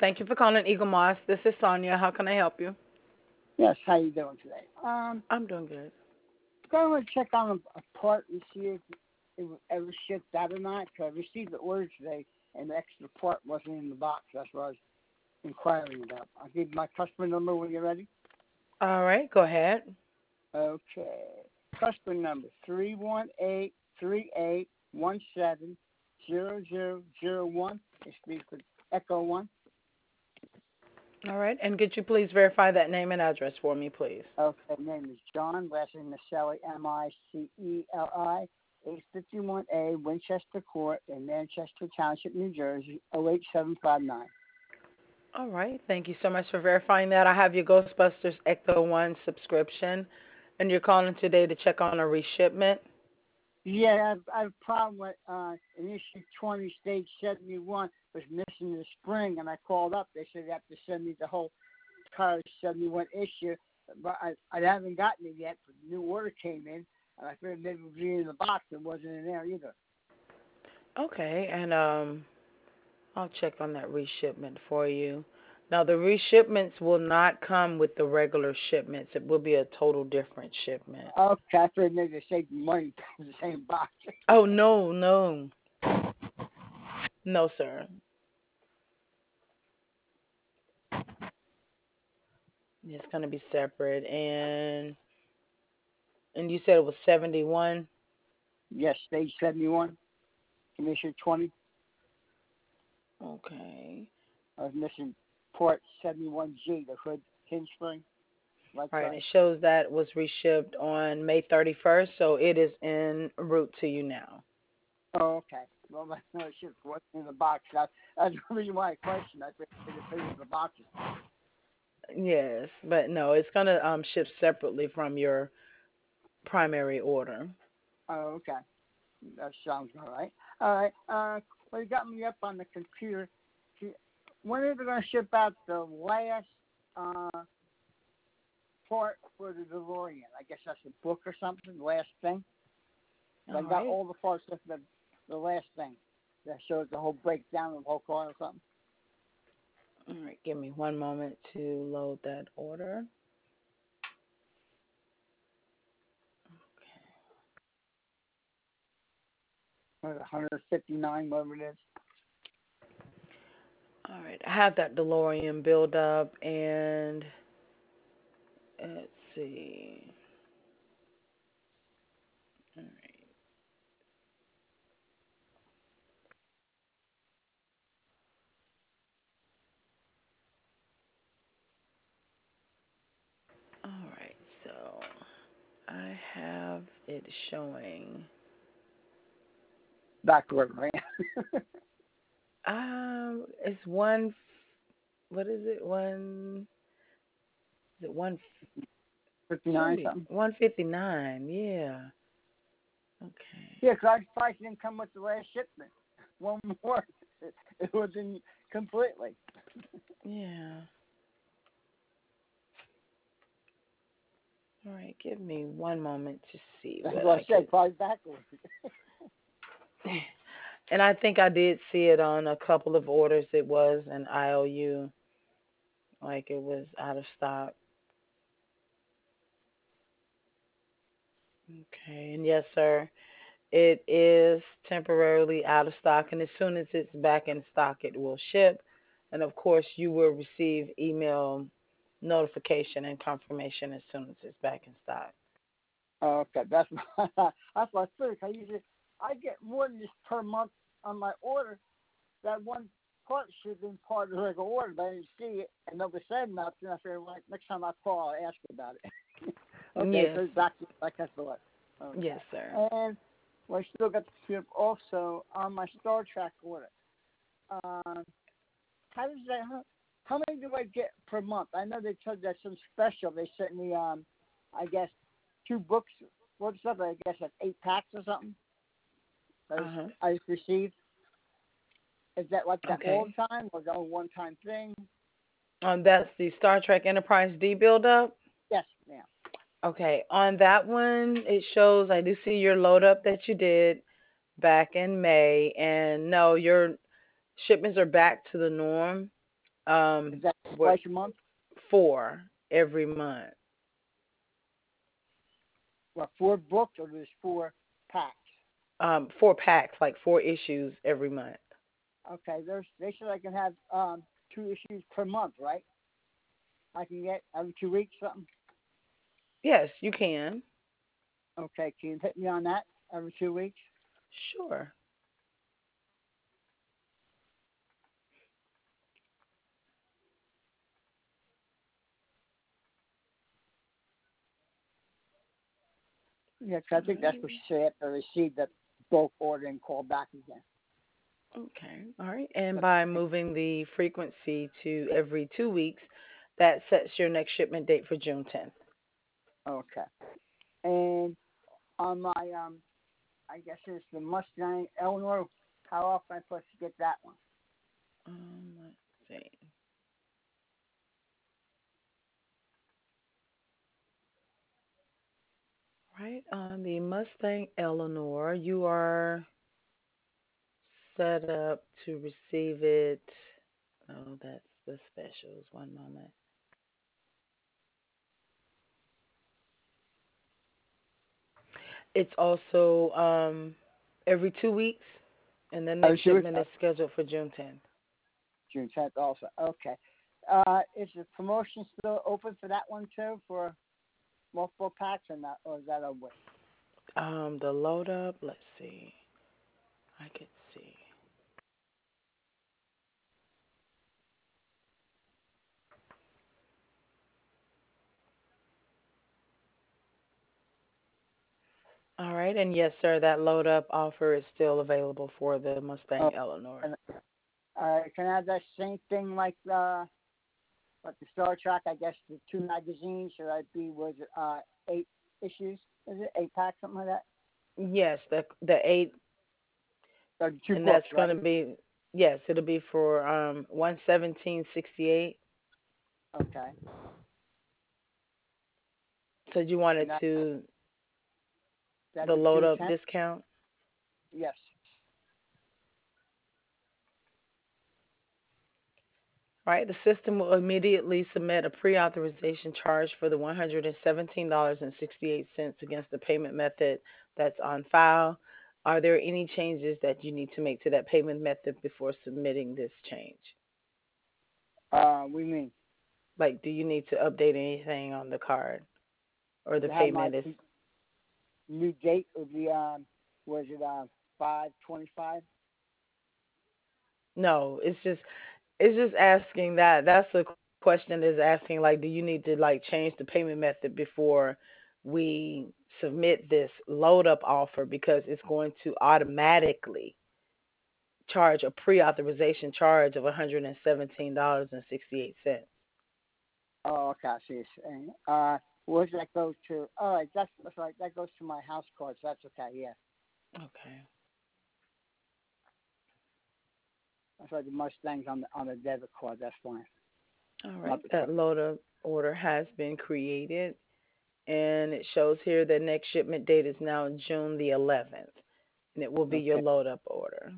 Thank you for calling Eagle Moss. This is Sonia. How can I help you? Yes, how you doing today? I'm doing good. Going to check on a part and see if it was ever shipped out or not. Cause I received the order today, and the extra part wasn't in the box. That's what I was inquiring about. I'll give you my customer number when you're ready. All right, go ahead. Okay. Customer number 318-3817-0001. It speaks for Echo 1. All right, and could you please verify that name and address for me, please? Okay, name is John, last name Miceli, Miceli, 851A Winchester Court in Manchester Township, New Jersey, 08759. All right, thank you so much for verifying that. I have your Ghostbusters Ecto 1 subscription, and you're calling today to check on a reshipment. Yeah, I have a problem with an issue 20, stage 71 was missing the spring, and I called up. They said they have to send me the whole entire 71 issue, but I haven't gotten it yet. But the new order came in, and I figured maybe it would be in the box. It wasn't in there either. Okay, and I'll check on that reshipment for you. Now, the reshipments will not come with the regular shipments. It will be a total different shipment. Okay, I figured maybe they saved money in the same box. Oh, no, no. No, sir. It's going to be separate. And you said it was 71? Yes, stage 71, commission 20. Okay. I was missing port 71G, the hood hinge spring, right All right, and side. it shows that was reshipped on May 31st, so it is en route to you now. Oh, okay. Well, that's no shit. What's in the box? That's the reason why I questioned. I figured it was the boxes. Yes, but no, it's going to ship separately from your primary order. Oh, okay. That sounds all right. All right. Well, you got me up on the computer. When are they going to ship out the last uh, part for the DeLorean? I guess that's a book or something, the last thing. I All got right. all the parts of the last thing that shows the whole breakdown of the whole car or something. All right, give me one moment to load that order. Or 159, whatever it is. All right, I have that DeLorean build up, and let's see. All right. All right, so I have it showing. Backward, right? It's one. What is it? One. Is it one? 59 Should be something. 159. Yeah. Okay. Yeah, 'cause I price didn't come with the last shipment. One more. It wasn't completely. Yeah. All right. Give me one moment to see That's what what I I said, could. probably backwards. And I think I did see it on a couple of orders. It was an IOU, like it was out of stock. Okay. And yes, sir. It is temporarily out of stock, and as soon as it's back in stock, it will ship. And of course, you will receive email notification and confirmation as soon as it's back in stock. Okay, that's what I figured. I get more than just per month on my order. That one part should have been part of the regular order, but I didn't see it, and nobody said nothing. I figured, like, next time I call, I'll ask about it. Okay, Yes, so it's back to like I thought. Okay, yes, sir. and well, I still got the computer also on my Star Trek order. Um, how does that? How many do I get per month? I know they told that some special. They sent me, I guess, two books. What's up? I guess like 8 packs or something. Uh huh. I just received. Is that like that all Okay. the time, or is that a one-time thing? That's the Star Trek Enterprise D build up. Yes, ma'am. Okay, on that one, it shows I do see your load up that you did back in May, and no, your shipments are back to the norm. Is that What, twice a month? 4 every month? Well, 4 books or there's 4 packs? 4 packs, like 4 issues every month. Okay, they said I can have 2 issues per month, right? I can get every 2 weeks something. Yes, you can. Okay, can you hit me on that every 2 weeks? Sure. Yeah, 'cause I All think that's what right. she said after I received the bulk order and call back again. Okay. All right. And But by moving the frequency to every 2 weeks, that sets your next shipment date for June 10th. okay, and on my I guess it's the Mustang Eleanor. How often am I supposed to get that one? Let's see. Right on the Mustang Eleanor, you are set up to receive it. Oh, that's the specials. One moment. It's also every 2 weeks, and the Oh, next she was shipment is scheduled for June 10th. June 10th also. Okay. Is the promotion still open for that one too for multiple packs or not, or is that over with? The load up, let's see. I could see. All right, and yes, sir, that load up offer is still available for the Mustang Oh, Eleanor. and, can I have that same thing like the Star Trek? I guess the 2 magazines. Should I be was it 8 issues? Is it 8 packs something like that? Yes, the eight, Or two and that's books, going right? to be, yes, it'll be for 117.68. Okay. So you wanted And that to that the be load June up 10th? discount. Yes. Right, the system will immediately submit a pre-authorization charge for the $117.68 against the payment method that's on file. Are there any changes that you need to make to that payment method before submitting this change? We mean Like, do you need to update anything on the card or the to have my payment is? new date would be was it 5/25? No, it's just asking that. That's the question is asking like, do you need to like change the payment method before we submit this load up offer because it's going to automatically charge a pre-authorization charge of $117.68. Oh, okay, I see. Where does that go to? All right, that's right. That goes to my house card, so that's okay. Yeah, Okay. that's right. The Mustangs on the debit card. That's fine. All right. Not the That credit. load up order has been created and it shows here the next shipment date is now June the 11th and it will be your Okay, load up order.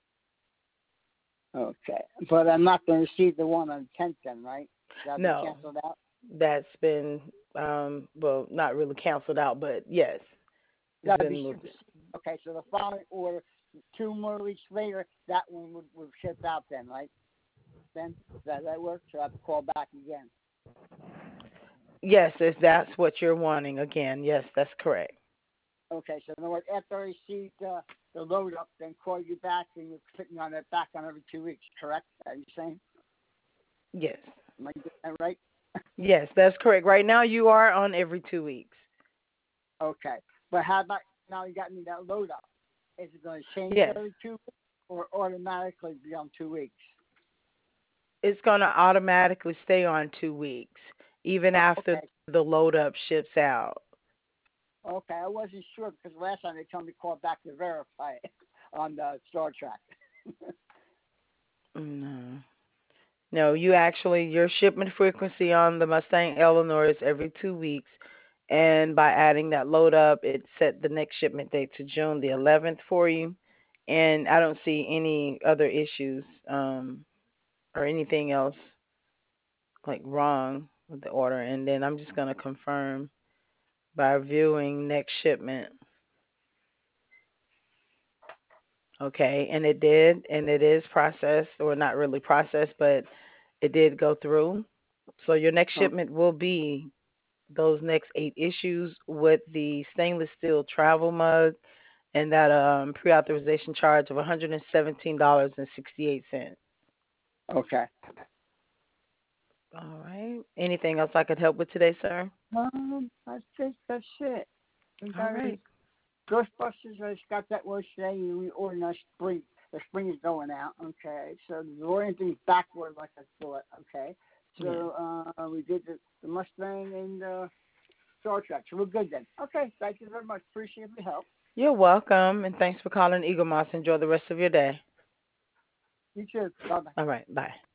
okay. But I'm not going to receive the one on the 10th then, right? That'll be No, canceled out. that's been well, not really canceled out, but yes, it's That'll been be moved. okay. So the following order, 2 more weeks later, that one would ship out then, right? Then that work? So I have to call back again. Yes, if that's what you're wanting again. Yes, that's correct. Okay, so in other words, after I receive the load up, then call you back and you're putting on it back on every 2 weeks, correct? Are you saying? Yes. Am I getting that right? Yes, that's correct. Right now you are on every 2 weeks. Okay. But how about now you got me that load up? Is it going to change Yes. every 2 weeks or automatically be on 2 weeks? It's going to automatically stay on 2 weeks even after Okay. the load up ships out. Okay, I wasn't sure because last time they told me to call back to verify it on the Star Trek. No. No, you actually your shipment frequency on the Mustang Eleanor is every 2 weeks, and by adding that load up, it set the next shipment date to June the 11th for you. And I don't see any other issues or anything else. like wrong with the order, and then I'm just gonna confirm by viewing next shipment. Okay, and it did, and it is processed, or not really processed, but it did go through. So your next Oh, shipment will be those next 8 issues with the stainless steel travel mug and that pre-authorization charge of $117.68. okay. All right. Anything else I could help with today, sir? I think that's it. We All got right. Ghostbusters. I just got that word today. We ordered our spring. The spring is going out. Okay, so the orienting's backward like I thought. Okay, Yeah. so we did the Mustang and Star Trek. So we're good then. Okay, thank you very much. Appreciate your help. You're welcome, and thanks for calling Eagle Moss. Enjoy the rest of your day. You too. Bye bye. All right. Bye.